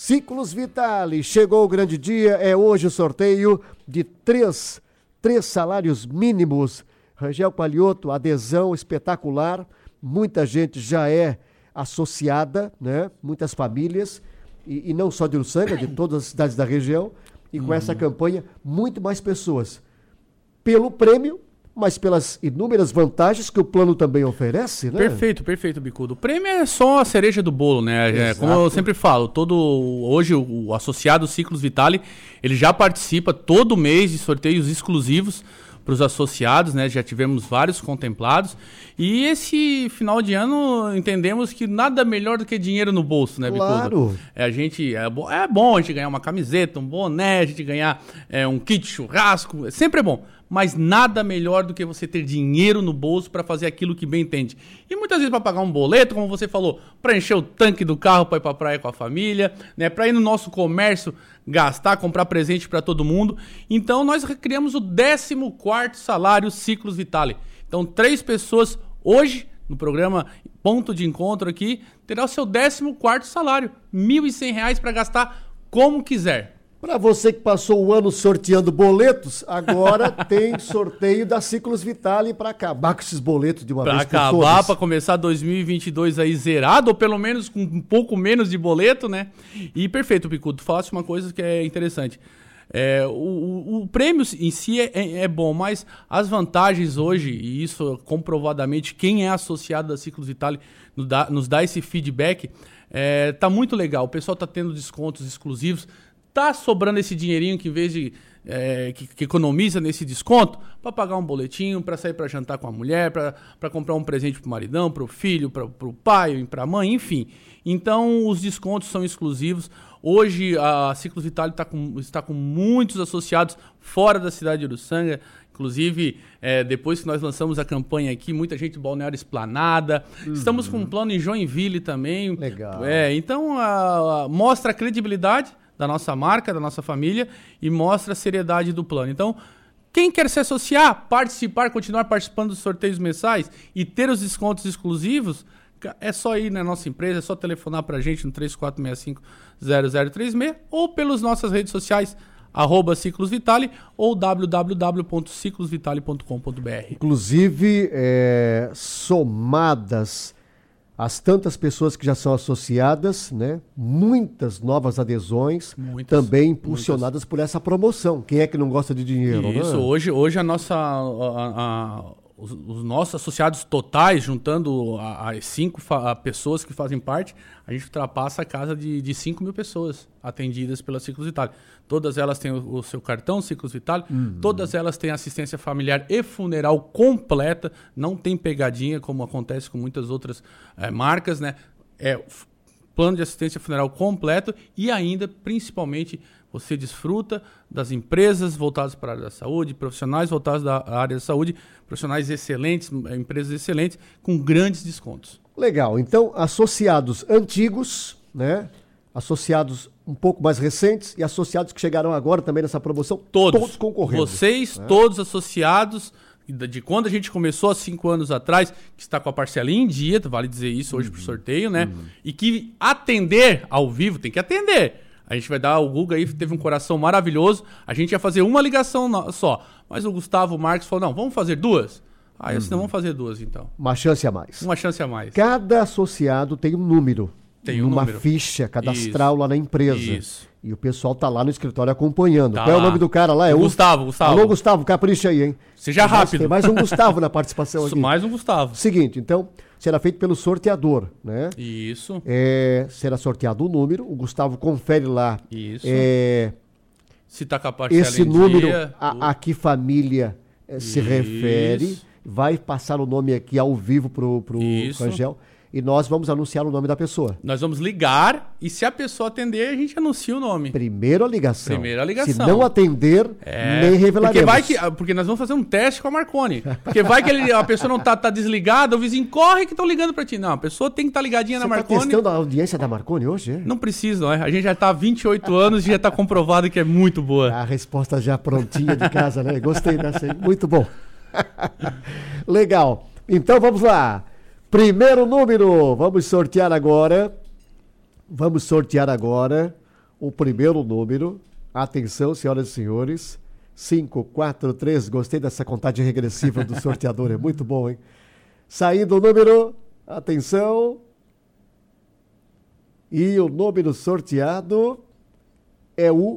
Ciclos Vitale, chegou o grande dia, é hoje o sorteio de três salários mínimos. Rangel Palhoto, adesão espetacular, muita gente já é associada, né? Muitas famílias, e não só de Uruçanga, de todas as cidades da região, e com essa campanha, muito mais pessoas, pelo prêmio, mas pelas inúmeras vantagens que o plano também oferece, né? Perfeito, Bicudo. O prêmio é só a cereja do bolo, né? Como eu sempre falo, hoje o associado Ciclos Vitale, ele já participa todo mês de sorteios exclusivos para os associados, né? Já tivemos vários contemplados. E esse final de ano entendemos que nada melhor do que dinheiro no bolso, né, Bicudo? Claro. É bom a gente ganhar uma camiseta, um boné, a gente ganhar um kit churrasco, sempre é bom. Mas nada melhor do que você ter dinheiro no bolso para fazer aquilo que bem entende. E muitas vezes para pagar um boleto, como você falou, para encher o tanque do carro, para ir para a praia com a família, né, para ir no nosso comércio, gastar, comprar presente para todo mundo. Então nós criamos o 14º salário Ciclos Vitale. Então 3 pessoas hoje, no programa Ponto de Encontro aqui, terá o seu 14º salário, R$ 1.100 para gastar como quiser. Para você que passou o ano sorteando boletos, agora tem sorteio da Ciclos Vitale para acabar com esses boletos de uma vez por todas. Para acabar, para começar 2022 aí zerado, ou pelo menos com um pouco menos de boleto, né? E perfeito, Picudo, tu falaste uma coisa que é interessante. O prêmio em si é bom, mas as vantagens hoje, e isso comprovadamente, quem é associado da Ciclos Vitale nos dá esse feedback, tá muito legal. O pessoal tá tendo descontos exclusivos, tá sobrando esse dinheirinho que em vez de que economiza nesse desconto para pagar um boletinho, para sair para jantar com a mulher, para comprar um presente pro maridão, pro filho, pro pai, pra mãe, enfim. Então os descontos são exclusivos. Hoje a Ciclos Vitale está com muitos associados fora da cidade de Uruçanga. Inclusive, depois que nós lançamos a campanha aqui, muita gente do Balneário Esplanada. Estamos com um plano em Joinville também. Legal. Então mostra a credibilidade da nossa marca, da nossa família, e mostra a seriedade do plano. Então, quem quer se associar, participar, continuar participando dos sorteios mensais e ter os descontos exclusivos, é só ir na nossa empresa, é só telefonar pra gente no 3465-0036 ou pelas nossas redes sociais, @ciclosvitale ou www.ciclosvitale.com.br. Inclusive, somadas as tantas pessoas que já são associadas, né? Muitas novas adesões, também impulsionadas por essa promoção. Quem é que não gosta de dinheiro, Isso, né? Hoje os nossos associados totais, juntando as 5 pessoas que fazem parte, a gente ultrapassa a casa de 5 mil pessoas atendidas pela Ciclos Vitale. Todas elas têm o seu cartão Ciclos Vitale, todas elas têm assistência familiar e funeral completa, não tem pegadinha, como acontece com muitas outras marcas, né? Plano de assistência funeral completo e ainda, principalmente, você desfruta das empresas voltadas para a área da saúde, profissionais voltados da área da saúde, profissionais excelentes, empresas excelentes, com grandes descontos. Legal. Então, associados antigos, né? Associados um pouco mais recentes e associados que chegaram agora também nessa promoção, todos concorrendo. Vocês, todos associados, de quando a gente começou há 5 anos atrás, que está com a parcelinha em dia, vale dizer isso hoje pro sorteio, né? E que atender ao vivo, tem que atender. A gente vai dar, o Guga aí teve um coração maravilhoso, a gente ia fazer uma ligação só, mas o Gustavo Marques falou, não, vamos fazer 2? Aí assim, não, vamos fazer 2 então. Uma chance a mais. Uma chance a mais. Cada associado tem um número. Tem um uma número. Ficha cadastral lá na empresa. Isso. E o pessoal tá lá no escritório acompanhando. Tá Qual é o lá. nome do cara lá? Gustavo. Alô, Gustavo, capricha aí, hein? Seja rápido. Tem mais um Gustavo na participação aqui. Mais um Gustavo. Seguinte, então, será feito pelo sorteador, né? Isso. Será sorteado o número, o Gustavo confere lá. Isso. Se tá com a parcela Esse em número, dia, a que família se refere, vai passar o nome aqui ao vivo pro Rangel. E nós vamos anunciar o nome da pessoa. Nós vamos ligar e se a pessoa atender, a gente anuncia o nome. Primeiro a ligação. Se Se não atender, nem revelaremos. Porque nós vamos fazer um teste com a Marconi. Porque vai que a pessoa não tá desligada, o vizinho corre que estão ligando pra ti. Não, a pessoa tem que estar ligadinha na Marconi. Você tá testando a audiência da Marconi hoje? Não precisa, não é? A gente já tá há 28 anos e já tá comprovado que é muito boa. A resposta já prontinha de casa, né? Gostei dessa aí. Muito bom. Legal. Então vamos lá. Primeiro número, vamos sortear agora o primeiro número. Atenção, senhoras e senhores. 543. Gostei dessa contagem regressiva do sorteador. É muito bom, hein? Saindo o número. Atenção. E o número sorteado é o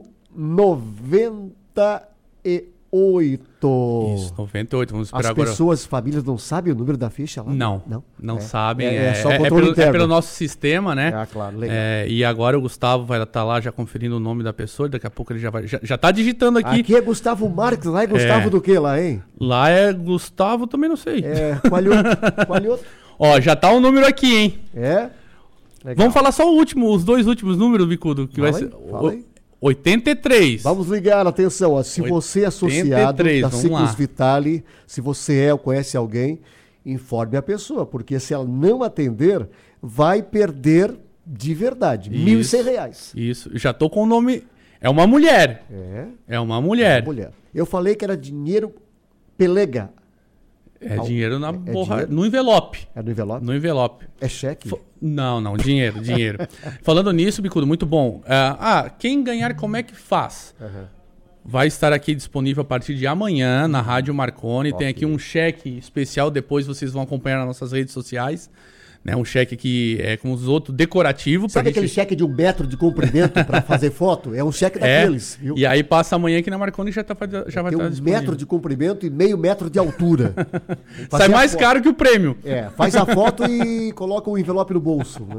98. Isso, 98. Vamos esperar As agora. pessoas, famílias não sabem o número da ficha lá? Não sabem. É só o controle interno. Pelo nosso sistema, né? Claro, legal. E agora o Gustavo vai estar lá já conferindo o nome da pessoa. Daqui a pouco ele já tá digitando aqui. Aqui é Gustavo Marques, lá é Gustavo do que lá, hein? Lá é Gustavo, também não sei. Qualhoto. Ó, já tá o número aqui, hein? É? Legal. Vamos falar só os dois últimos números, Bicudo, que vai ser... Fala aí. 83. Vamos ligar, atenção, ó, se você é associado 83, da vamos Ciclos lá. Vitale, se você é ou conhece alguém, informe a pessoa, porque se ela não atender, vai perder de verdade, R$ 1.100. Isso, já tô com o nome... É uma mulher. É uma mulher. Eu falei que era dinheiro pelega. É dinheiro na dinheiro? no envelope. É no envelope? No envelope. É cheque? Não, dinheiro. Falando nisso, Bicudo, muito bom. Quem ganhar, como é que faz? Vai estar aqui disponível a partir de amanhã na Rádio Marconi. Tem aqui um cheque especial, depois vocês vão acompanhar nas nossas redes sociais. Né? Um cheque que é como os outros, decorativo. Sabe aquele cheque de 1 metro de comprimento para fazer foto? É um cheque daqueles. Viu? E aí passa amanhã aqui na Marconi e já vai estar disponível. 1 metro de comprimento e meio metro de altura. Sai mais caro que o prêmio. Faz a foto e coloca o envelope no bolso. Né?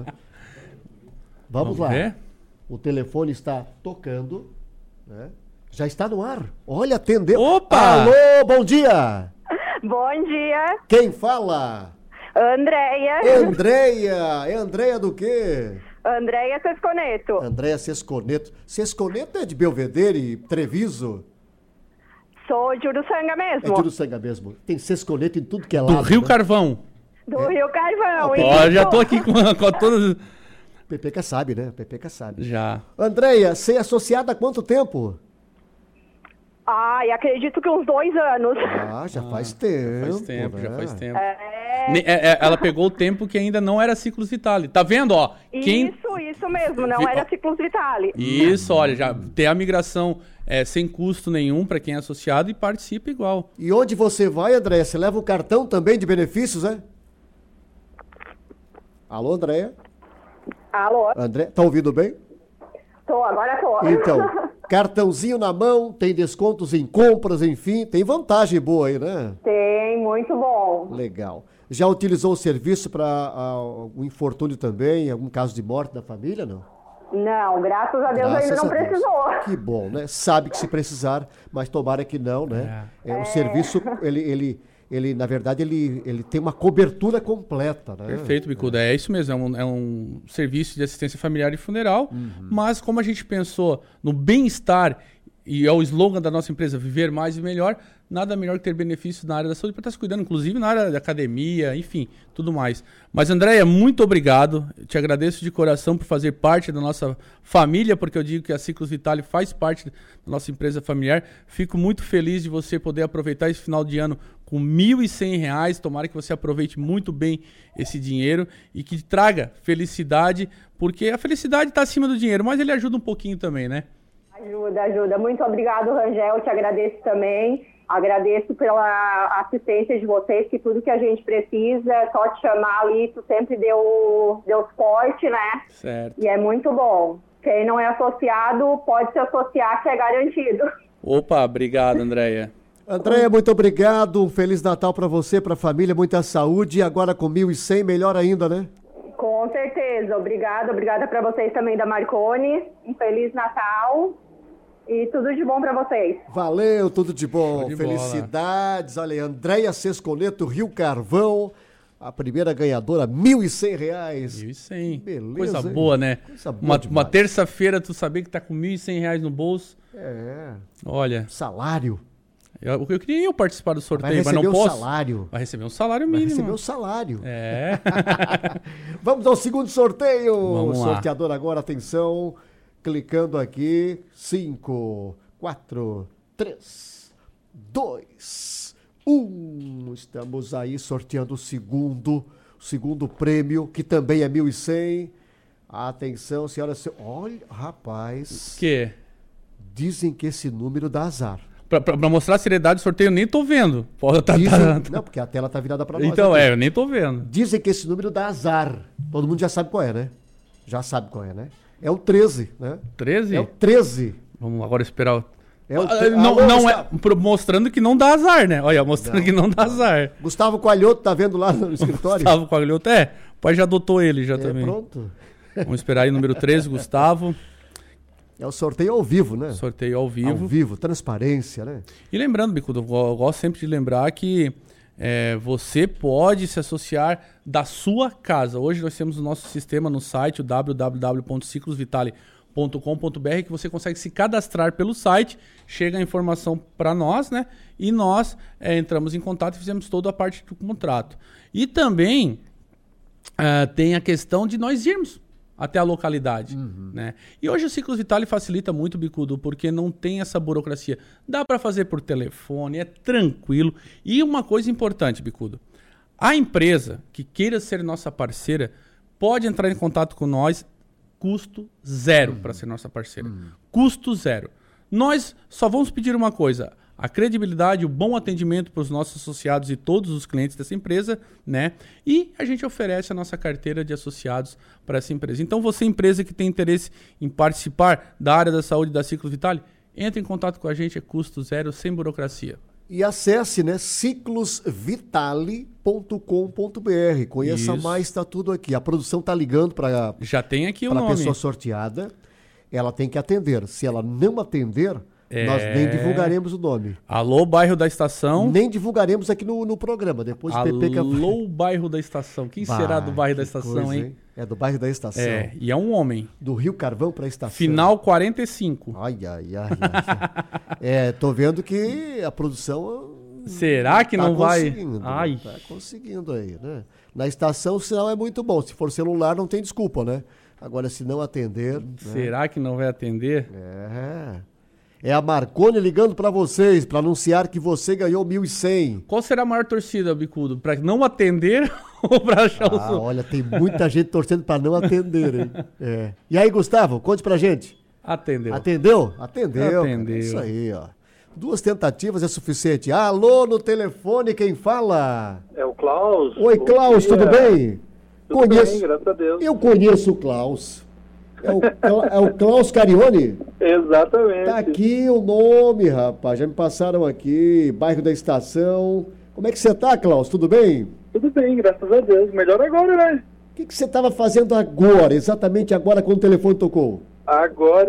Vamos lá. Ver? O telefone está tocando. Né? Já está no ar. Olha, atendeu. Opa! Alô, bom dia. Bom dia, Quem fala? Andréia. Andréia. É Andréia do quê? Andréia Sesconeto. Andréia Sesconeto. Sesconeto é de Belvedere e Treviso? Sou de Uruçanga mesmo. É de Uruçanga mesmo. Tem Sesconeto em tudo que é lado. Do Rio né? Carvão. Do Rio Carvão. Ó, já tô aqui com todas... Pepeca sabe, né? Pepeca sabe. Já. Andréia, você é associada há quanto tempo? Ai, acredito que uns 2 anos. Já faz tempo. Já faz tempo. É... Ela pegou o tempo que ainda não era Ciclos Vitale. Tá vendo, ó? Isso mesmo, não era Ciclos Vitale. Isso, olha, já tem a migração sem custo nenhum para quem é associado e participa igual. E onde você vai, Andréia? Você leva o cartão também de benefícios, né? Alô, Andréia? Alô? André, tá ouvindo bem? Agora tô. Então, cartãozinho na mão, tem descontos em compras, enfim, tem vantagem boa aí, né? Tem, muito bom. Legal. Já utilizou o serviço para o infortúnio também, algum caso de morte da família, não? Não, graças a Deus ainda não precisou. Que bom, né? Sabe que se precisar, mas tomara que não, né? O serviço, ele na verdade, ele tem uma cobertura completa, né? Perfeito, Bicuda. É isso mesmo, é um serviço de assistência familiar e funeral, mas como a gente pensou no bem-estar, e é o slogan da nossa empresa, viver mais e melhor, nada melhor que ter benefícios na área da saúde para estar se cuidando, inclusive na área da academia, enfim, tudo mais. Mas, Andréia, muito obrigado. Eu te agradeço de coração por fazer parte da nossa família, porque eu digo que a Ciclos Vitale faz parte da nossa empresa familiar. Fico muito feliz de você poder aproveitar esse final de ano com R$ 1.100. Tomara que você aproveite muito bem esse dinheiro e que traga felicidade, porque a felicidade está acima do dinheiro, mas ele ajuda um pouquinho também, né? Ajuda. Muito obrigado, Rangel. Te agradeço também. Agradeço pela assistência de vocês, que tudo que a gente precisa, é só te chamar ali, tu sempre deu suporte, né? Certo. E é muito bom. Quem não é associado, pode se associar, que é garantido. Opa, obrigado, Andréia. Andréia, muito obrigado. Um Feliz Natal para você, para a família, muita saúde. E agora com 1.100, melhor ainda, né? Com certeza. Obrigada para vocês também da Marconi. Um Feliz Natal. E tudo de bom para vocês. Valeu, tudo de bom. De Felicidades. Bola. Olha aí, Andréia Sesconeto, Rio Carvão, a primeira ganhadora, R$ 1.100. 1.100. Beleza. Coisa boa, né? Coisa boa uma terça-feira, tu saber que tá com R$ 1.100 no bolso. Olha. Salário. Eu queria participar do sorteio, mas não posso. Salário. Vai receber um salário mínimo. Vai receber um salário. É. Vamos ao segundo sorteio. Vamos lá. Sorteador agora, atenção. Clicando aqui, 5, 4, 3, 2, 1. Estamos aí sorteando o segundo prêmio, que também é 1.100. Atenção, senhoras. Olha, rapaz. Que? Dizem que esse número dá azar. Pra mostrar a seriedade do sorteio, eu nem tô vendo. Não, porque a tela tá virada pra nós. Então, eu nem tô vendo. Dizem que esse número dá azar. Todo mundo já sabe qual é, né? Já sabe qual é, né? É o 13, né? 13? É o 13. Vamos agora esperar. Não é mostrando que não dá azar, né? Olha, mostrando que não dá azar. Gustavo Coalhoto tá vendo lá no escritório? Gustavo Coalhoto, o pai já adotou ele já também. Pronto. Vamos esperar aí, número 13, Gustavo. É o sorteio ao vivo, né? Sorteio ao vivo. Ao vivo, transparência, né? E lembrando, Bicudo, eu gosto sempre de lembrar que você pode se associar da sua casa. Hoje nós temos o nosso sistema no site, o www.ciclosvitale.com.br, que você consegue se cadastrar pelo site, chega a informação para nós, né? E nós entramos em contato e fizemos toda a parte do contrato. E também tem a questão de nós irmos até a localidade, né? E hoje o Ciclos Vitale facilita muito, Bicudo, porque não tem essa burocracia. Dá para fazer por telefone, é tranquilo. E uma coisa importante, Bicudo, a empresa que queira ser nossa parceira pode entrar em contato com nós, custo zero para ser nossa parceira. Custo zero. Nós só vamos pedir uma coisa: a credibilidade, o bom atendimento para os nossos associados e todos os clientes dessa empresa, né? E a gente oferece a nossa carteira de associados para essa empresa. Então, você, empresa que tem interesse em participar da área da saúde da Ciclos Vitale, entre em contato com a gente, é custo zero, sem burocracia. E acesse, né, ciclosvitale.com.br. Conheça Isso. mais, tá tudo aqui. A produção tá ligando para Já tem aqui o a nome. pessoa sorteada. Ela tem que atender. Se ela não atender, nós nem divulgaremos o nome. Alô, bairro da Estação. Nem divulgaremos aqui no programa. Depois o PP que Alô, bairro da Estação. Quem será do bairro da Estação, coisa, hein? É do bairro da Estação. E é um homem. Do Rio Carvão para a Estação. Final 45. Ai. Tô vendo que a produção... Será que não vai? Ai. Tá conseguindo aí, né? Na estação o sinal é muito bom. Se for celular, não tem desculpa, né? Agora, se não atender... Será, né, que não vai atender? É a Marconi ligando para vocês, para anunciar que você ganhou 1.100. Qual será a maior torcida, Bicudo? Para não atender ou para achar o som? Olha, tem muita gente torcendo para não atender, hein? E aí, Gustavo, conte pra gente. Atendeu. Atendeu? Atendeu. É isso aí, ó. 2 tentativas é suficiente. Alô, no telefone, quem fala? É o Klaus. Oi, Klaus, tudo bem? Tudo bem, graças a Deus. Eu conheço o Klaus. É o Klaus Carione? Exatamente. Tá aqui o nome, rapaz. Já me passaram aqui, bairro da Estação. Como é que você tá, Klaus? Tudo bem? Tudo bem, graças a Deus. Melhor agora, né? O que você estava fazendo agora, exatamente agora, quando o telefone tocou? Agora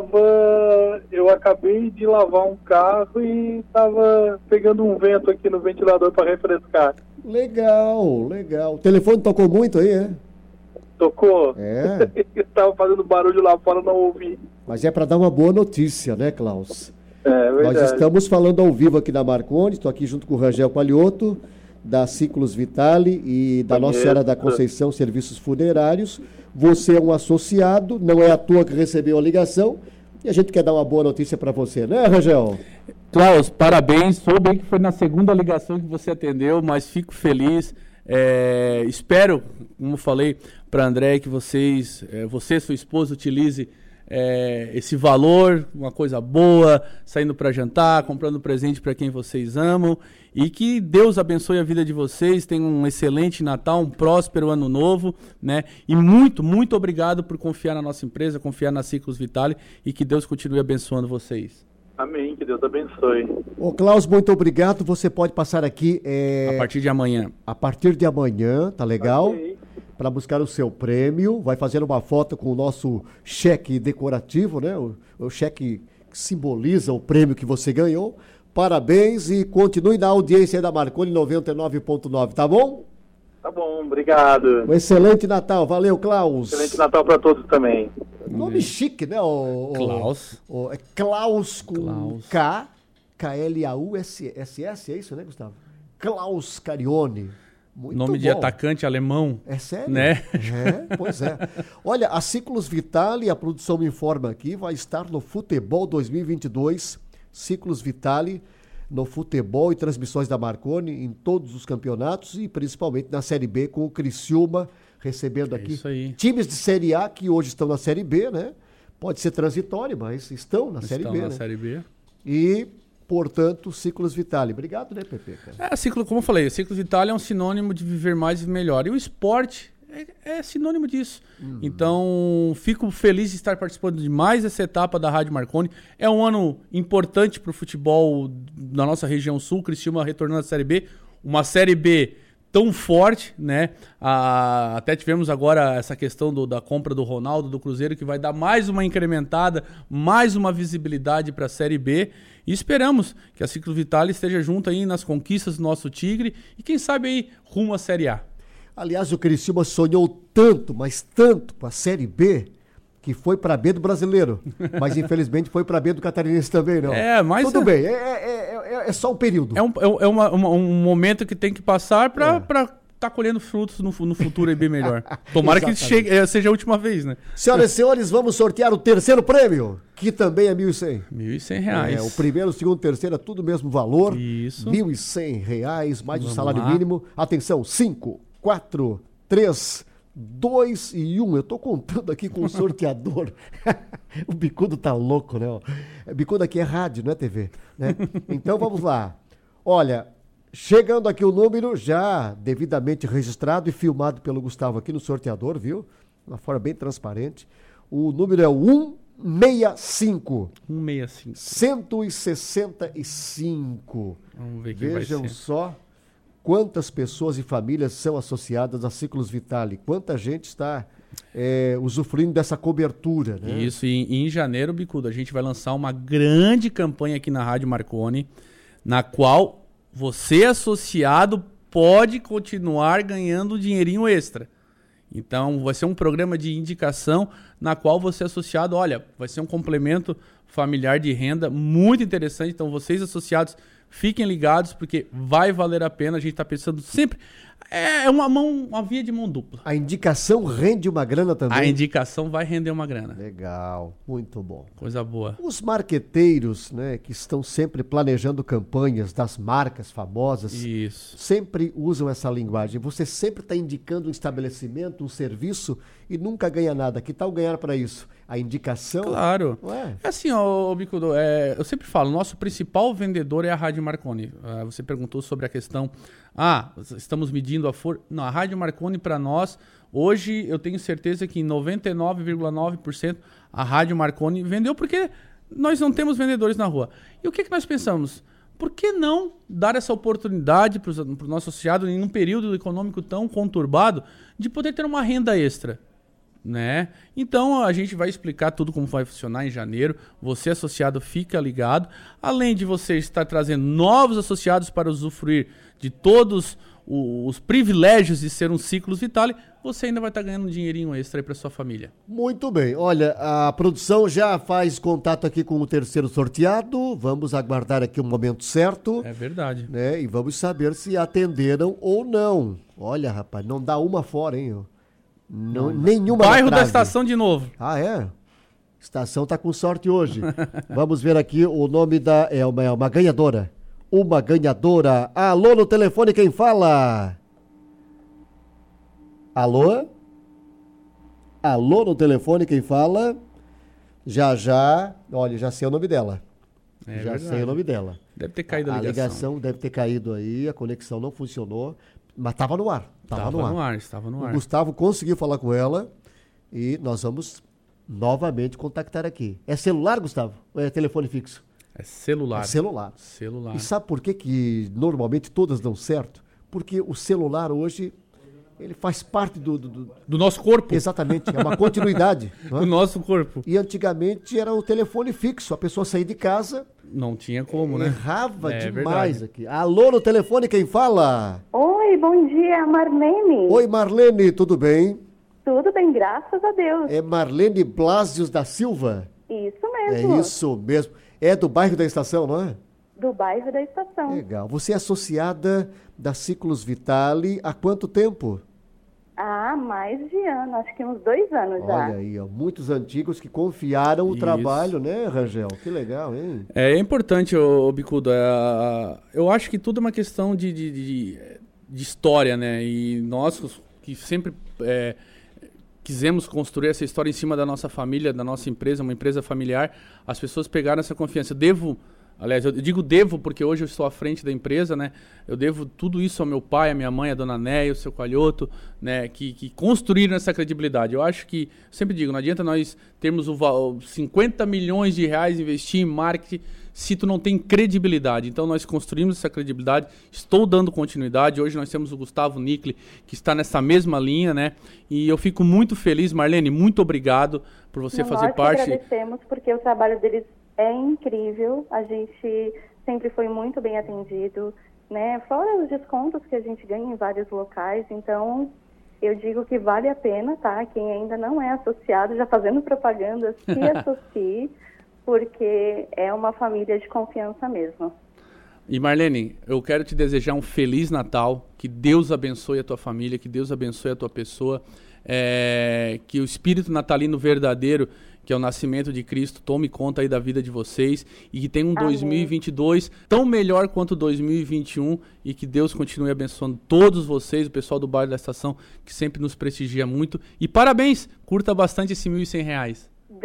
eu acabei de lavar um carro e tava pegando um vento aqui no ventilador para refrescar. Legal. O telefone tocou muito aí, é? Tocou? Eu tava fazendo barulho lá fora, não ouvi. Mas é para dar uma boa notícia, né, Klaus? Verdade. Nós estamos falando ao vivo aqui na Marconi, estou aqui junto com o Rangel Coalhoto, da Ciclos Vitale e da Nossa Senhora da Conceição Serviços Funerários. Você é um associado, não é à toa que recebeu a ligação, e a gente quer dar uma boa notícia para você, né, Rangel? Klaus, parabéns. Soube que foi na segunda ligação que você atendeu, mas fico feliz. Espero, como falei para André, que você e sua esposa utilize esse valor, uma coisa boa, saindo para jantar, comprando presente para quem vocês amam, e que Deus abençoe a vida de vocês, tenham um excelente Natal, um próspero Ano Novo, né? E muito, muito obrigado por confiar na nossa empresa, confiar na Ciclos Vitale, e que Deus continue abençoando vocês. Amém, que Deus abençoe. Ô, Klaus, muito obrigado. Você pode passar aqui... A partir de amanhã. A partir de amanhã, tá legal? Okay. Para buscar o seu prêmio, vai fazer uma foto com o nosso cheque decorativo, né? O cheque que simboliza o prêmio que você ganhou. Parabéns e continue na audiência da Marconi 99.9, tá bom? Tá bom, obrigado. Um excelente Natal, valeu, Klaus. Excelente Natal para todos também. Nome chique, né? Klaus. É Klaus com Klaus. K, K-L-A-U-S-S, é isso, né, Gustavo? Klaus Carione. Muito nome bom. de atacante alemão. É sério? Né? Pois é. Olha, a Ciclos Vitale, a produção me informa aqui, vai estar no Futebol 2022. Ciclos Vitale no futebol e transmissões da Marconi em todos os campeonatos e principalmente na Série B com o Criciúma recebendo aqui isso aí. times de Série A que hoje estão na Série B, né? Pode ser transitório, mas estão na Série B, Estão na né? Série B. E, portanto, Ciclos Vitale. Obrigado, né, Pepe? Cara? Como eu falei, Ciclos Vitale é um sinônimo de viver mais e melhor. E o esporte é sinônimo disso. Então, fico feliz de estar participando de mais essa etapa da Rádio Marconi. É um ano importante para o futebol na nossa região sul. Criciúma retornando à Série B. Uma Série B tão forte, né? Até tivemos agora essa questão da compra do Ronaldo, do Cruzeiro, que vai dar mais uma incrementada, mais uma visibilidade para a Série B. E esperamos que a Ciclo Vitale esteja junto aí nas conquistas do nosso Tigre e quem sabe aí rumo à Série A. Aliás, o Criciúma sonhou tanto, mas tanto com a Série B, que foi para B do Brasileiro. Mas infelizmente foi para B do Catarinense também, não? Mas tudo bem, é só um período. É um momento que tem que passar para tá colhendo frutos no futuro aí bem melhor. Tomara que seja a última vez, né? Senhoras e senhores, vamos sortear o terceiro prêmio, que também é R$ 1.100. R$1.100. O primeiro, o segundo, o terceiro é tudo o mesmo valor. Isso. R$1.100, mais Vamos o salário lá. mínimo. Atenção, 5, 4, 3, 2 e 1. Eu tô contando aqui com o sorteador. O Bicudo tá louco, né? Bicudo aqui é rádio, não é TV, né? Então vamos lá. Olha, chegando aqui o número já devidamente registrado e filmado pelo Gustavo aqui no sorteador, viu? De uma forma bem transparente. O número é o 165. 165. Vamos ver quem Vejam vai ser. só quantas pessoas e famílias são associadas a Ciclos Vitale. Quanta gente está usufruindo dessa cobertura, né? Isso, e em janeiro, Bicudo, a gente vai lançar uma grande campanha aqui na Rádio Marconi, na qual você, associado, pode continuar ganhando um dinheirinho extra. Então, vai ser um programa de indicação na qual você, associado, olha, vai ser um complemento familiar de renda muito interessante. Então, vocês, associados, fiquem ligados, porque vai valer a pena. A gente está pensando sempre... É uma via de mão dupla. A indicação rende uma grana também? A indicação vai render uma grana. Legal, muito bom. Coisa boa. Os marqueteiros, né, que estão sempre planejando campanhas das marcas famosas, Isso. sempre usam essa linguagem. Você sempre está indicando um estabelecimento, um serviço e nunca ganha nada. Que tal ganhar para isso? A indicação? Claro. Não é? É assim, Bicudo, eu sempre falo, nosso principal vendedor é a Rádio Marconi. Você perguntou sobre a questão, estamos medindo a força. Não, a Rádio Marconi para nós, hoje eu tenho certeza que em 99,9% a Rádio Marconi vendeu, porque nós não temos vendedores na rua. E o que nós pensamos? Por que não dar essa oportunidade para o nosso associado, em um período econômico tão conturbado, de poder ter uma renda extra? Né? Então a gente vai explicar tudo como vai funcionar em janeiro. Você, associado, fica ligado. Além de você estar trazendo novos associados para usufruir de todos os privilégios de ser um Ciclos Vitale, você ainda vai estar ganhando um dinheirinho extra aí para sua família. Muito bem. Olha, a produção já faz contato aqui com o terceiro sorteado. Vamos aguardar aqui o momento certo. É verdade. Né? E vamos saber se atenderam ou não. Olha, rapaz, não dá uma fora, hein? Não, nenhuma. Bairro da Estação de novo. Ah, é? Estação tá com sorte hoje. Vamos ver aqui o nome da... É uma ganhadora. Uma ganhadora. Alô, no telefone, quem fala? Alô? Alô, no telefone, quem fala? Já. Olha, já sei o nome dela. Já sei o nome dela. Deve ter caído a ligação. A ligação. deve ter caído aí, a conexão não funcionou. Mas estava no ar. Estava no ar. O Gustavo conseguiu falar com ela e nós vamos novamente contactar aqui. É celular, Gustavo? Ou é telefone fixo? É celular. É celular. Celular. E sabe por que normalmente todas dão certo? Porque o celular hoje, ele faz parte do nosso corpo. Exatamente, é uma continuidade. Do nosso corpo. E antigamente era o telefone fixo, a pessoa saía de casa... Não tinha como, né? Errava demais aqui. Alô, no telefone, quem fala? Oi, bom dia, Marlene. Oi, Marlene, tudo bem? Tudo bem, graças a Deus. É Marlene Blasius da Silva? Isso mesmo. É isso mesmo. É do bairro da Estação, não é? Do bairro da Estação. Legal. Você é associada da Ciclos Vitale há quanto tempo? Mais de ano, acho que uns 2 anos já. Olha aí, ó, muitos antigos que confiaram o trabalho, né, Rangel? Que legal, hein? É importante, Bicudo, eu acho que tudo é uma questão de história, né? E nós que sempre quisemos construir essa história em cima da nossa família, da nossa empresa, uma empresa familiar. As pessoas pegaram essa confiança. Eu digo devo porque hoje eu estou à frente da empresa, né? Eu devo tudo isso ao meu pai, à minha mãe, à dona Néia, ao seu Coalhoto, né? Que construíram essa credibilidade. Eu acho que, sempre digo, não adianta nós termos 50 milhões de reais investir em marketing se tu não tem credibilidade. Então nós construímos essa credibilidade, estou dando continuidade. Hoje nós temos o Gustavo Nicli, que está nessa mesma linha, né? E eu fico muito feliz, Marlene, muito obrigado por você fazer parte. Nós agradecemos porque o trabalho deles é incrível, a gente sempre foi muito bem atendido, né? Fora os descontos que a gente ganha em vários locais, então eu digo que vale a pena, tá? Quem ainda não é associado, já fazendo propaganda, se associe, porque é uma família de confiança mesmo. E Marlene, eu quero te desejar um Feliz Natal, que Deus abençoe a tua família, que Deus abençoe a tua pessoa, que o espírito natalino verdadeiro, que é o nascimento de Cristo, tome conta aí da vida de vocês e que tenha um 2022 tão melhor quanto 2021 e que Deus continue abençoando todos vocês, o pessoal do Bairro da Estação, que sempre nos prestigia muito. E parabéns, curta bastante esse R$1.100.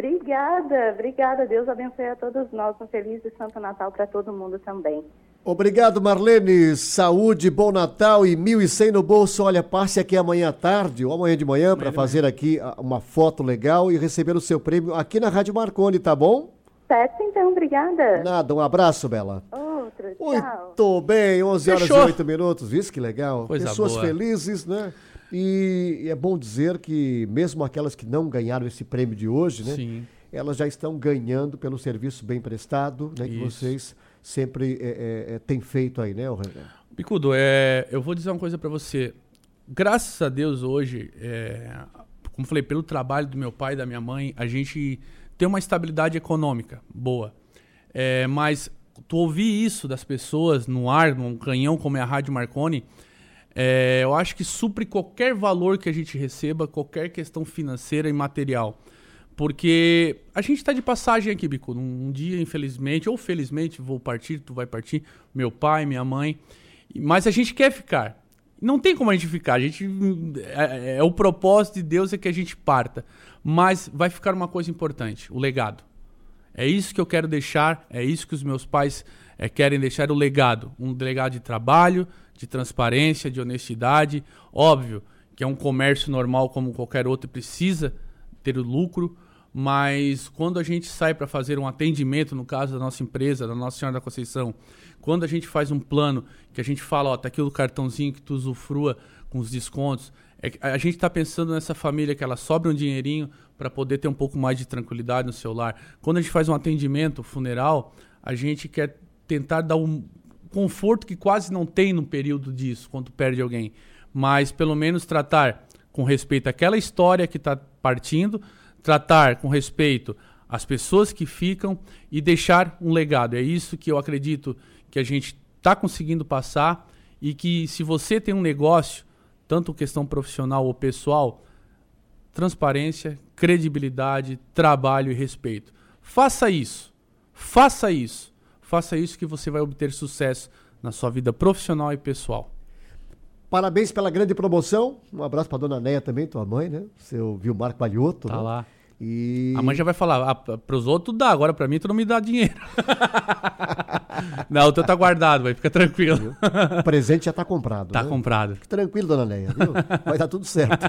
Obrigada. Deus abençoe a todos nós. Um feliz e santo Natal para todo mundo também. Obrigado, Marlene. Saúde, bom Natal e 1.100 no bolso. Olha, passe aqui amanhã à tarde ou amanhã de manhã para fazer aqui uma foto legal e receber o seu prêmio aqui na Rádio Marconi, tá bom? Certo, então. Obrigada. Nada, um abraço, Bela. Outro, tchau. Muito bem, 11 horas Fechou. e 8 minutos. Viu que legal? Coisa Pessoas boa. felizes, né? E é bom dizer que mesmo aquelas que não ganharam esse prêmio de hoje, né? Sim. Elas já estão ganhando pelo serviço bem prestado, né? Que vocês sempre têm feito aí, né, Rogério? Bicudo, eu vou dizer uma coisa pra você. Graças a Deus hoje, como falei, pelo trabalho do meu pai e da minha mãe, a gente tem uma estabilidade econômica boa. Mas tu ouvir isso das pessoas no ar, num canhão como é a Rádio Marconi, eu acho que supre qualquer valor que a gente receba, qualquer questão financeira e material. Porque a gente está de passagem aqui, Bicudo. Um dia, infelizmente, ou felizmente, vou partir, tu vai partir, meu pai, minha mãe. Mas a gente quer ficar. Não tem como a gente ficar. O propósito de Deus é que a gente parta. Mas vai ficar uma coisa importante, o legado. É isso que eu quero deixar, é isso que os meus pais querem deixar, o legado. Um legado de trabalho, de transparência, de honestidade. Óbvio que é um comércio normal como qualquer outro e precisa ter o lucro. Mas quando a gente sai para fazer um atendimento, no caso da nossa empresa, da Nossa Senhora da Conceição, quando a gente faz um plano, que a gente fala, tá aqui o cartãozinho que tu usufrua com os descontos, a gente está pensando nessa família que ela sobra um dinheirinho para poder ter um pouco mais de tranquilidade no seu lar. Quando a gente faz um atendimento funeral, a gente quer tentar dar um conforto que quase não tem no período disso, quando perde alguém. Mas pelo menos tratar com respeito àquela história que está partindo, tratar com respeito às pessoas que ficam e deixar um legado. É isso que eu acredito que a gente está conseguindo passar e que se você tem um negócio, tanto questão profissional ou pessoal, transparência, credibilidade, trabalho e respeito. Faça isso. Faça isso. Faça isso que você vai obter sucesso na sua vida profissional e pessoal. Parabéns pela grande promoção. Um abraço para dona Néia também, tua mãe, né? Seu Vilmar Coalhoto. Tá né? lá. E... A mãe já vai falar, pros outros dá, agora pra mim tu não me dá dinheiro. Não, o teu tá guardado, vai, fica tranquilo. O presente já tá comprado. Tá né? comprado. Fique tranquilo, dona Néia, viu? Vai dar tudo certo.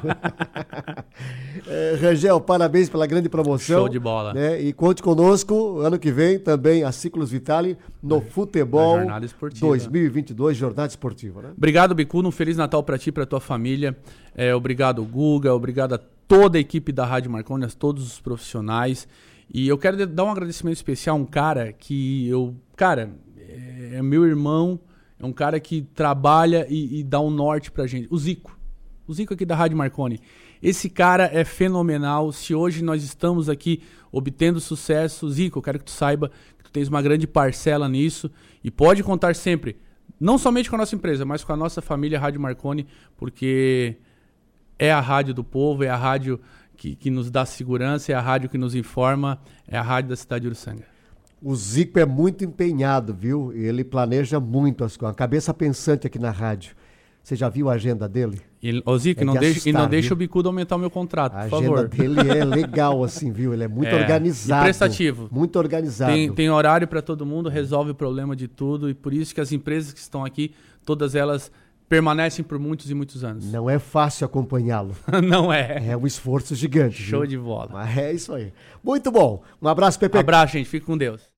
Rangel, parabéns pela grande promoção. Show de bola. Né? E conte conosco, ano que vem, também a Ciclos Vitale no Futebol Jornada Esportiva. 2022, Jornada Esportiva. Né? Obrigado, Bicudo, um Feliz Natal pra ti e pra tua família. Obrigado, Guga, obrigado a toda a equipe da Rádio Marconi, a todos os profissionais. E eu quero dar um agradecimento especial a um cara que é meu irmão, é um cara que trabalha e dá um norte pra gente. O Zico aqui da Rádio Marconi. Esse cara é fenomenal. Se hoje nós estamos aqui obtendo sucesso, Zico, eu quero que tu saiba que tu tens uma grande parcela nisso e pode contar sempre, não somente com a nossa empresa, mas com a nossa família Rádio Marconi, porque é a rádio do povo, é a rádio que nos dá segurança, é a rádio que nos informa, é a rádio da cidade de Uruçanga. O Zico é muito empenhado, viu? Ele planeja muito as coisas, a cabeça pensante aqui na rádio. Você já viu a agenda dele? Ô Zico, É não de deixa, e não assustar, deixa viu? o Bicudo aumentar o meu contrato, A por agenda favor. dele é legal, assim, viu? Ele é muito organizado. E prestativo. Muito organizado. Tem horário para todo mundo, resolve o problema de tudo, e por isso que as empresas que estão aqui, todas elas permanecem por muitos e muitos anos. Não é fácil acompanhá-lo. Não é. É um esforço gigante. Show viu? de bola. Mas é isso aí. Muito bom. Um abraço, Pepe. Abraço, gente. Fique com Deus.